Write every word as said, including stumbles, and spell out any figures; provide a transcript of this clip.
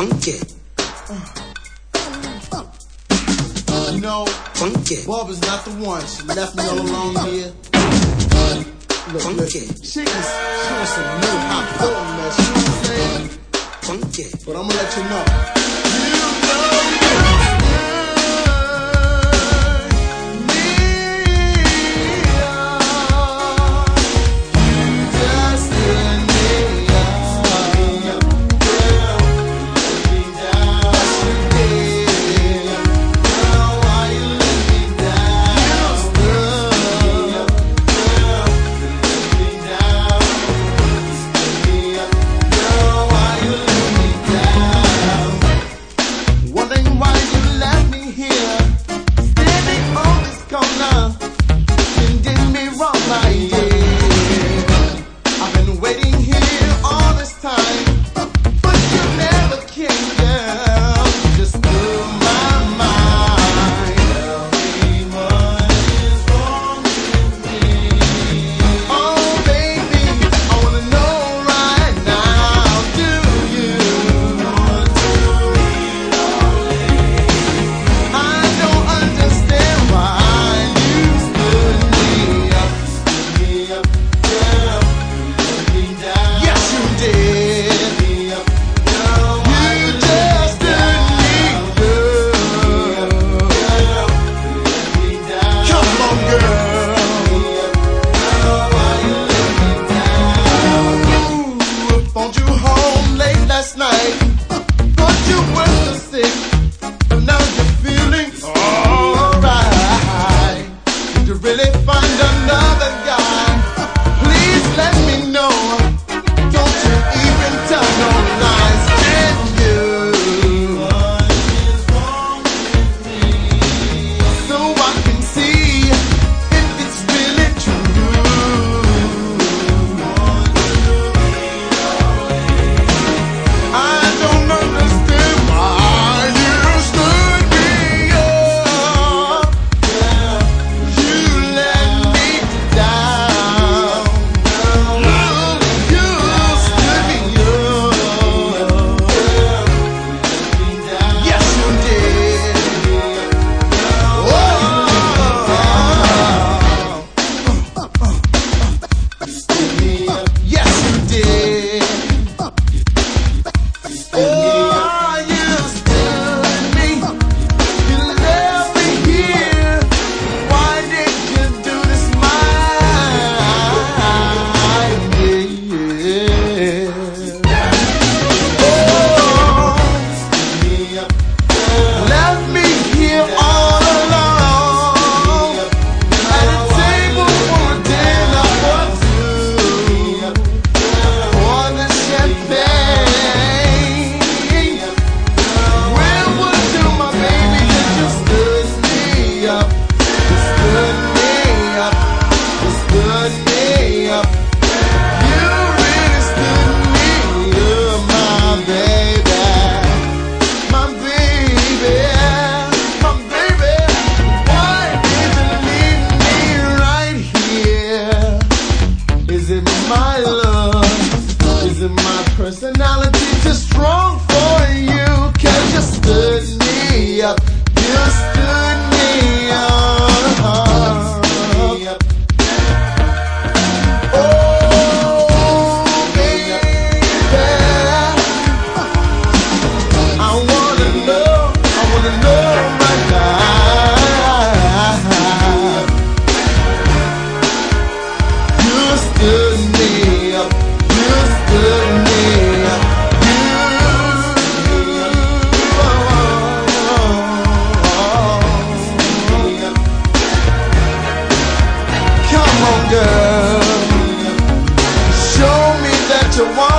funky. You know, funky. Bob is not the one. She left me all alone here. Look, funky. Look, she was, she was some new hot potent mess. You know what I'm saying? Funky. But I'm gonna let you know. You know you. Personality too strong for you, 'cause you stood me up. You stood me up. Oh, baby, I wanna know, I wanna know right now. You stood me up. You stood me up. Come on, girl. Show me that you want.